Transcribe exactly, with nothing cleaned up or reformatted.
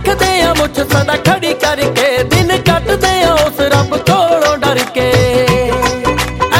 ਰੱਖਦੇ ਆ ਮੁੱਠ ਸਦਾ ਖੜੀ ਕਰਕੇ ਦਿਨ ਕੱਟ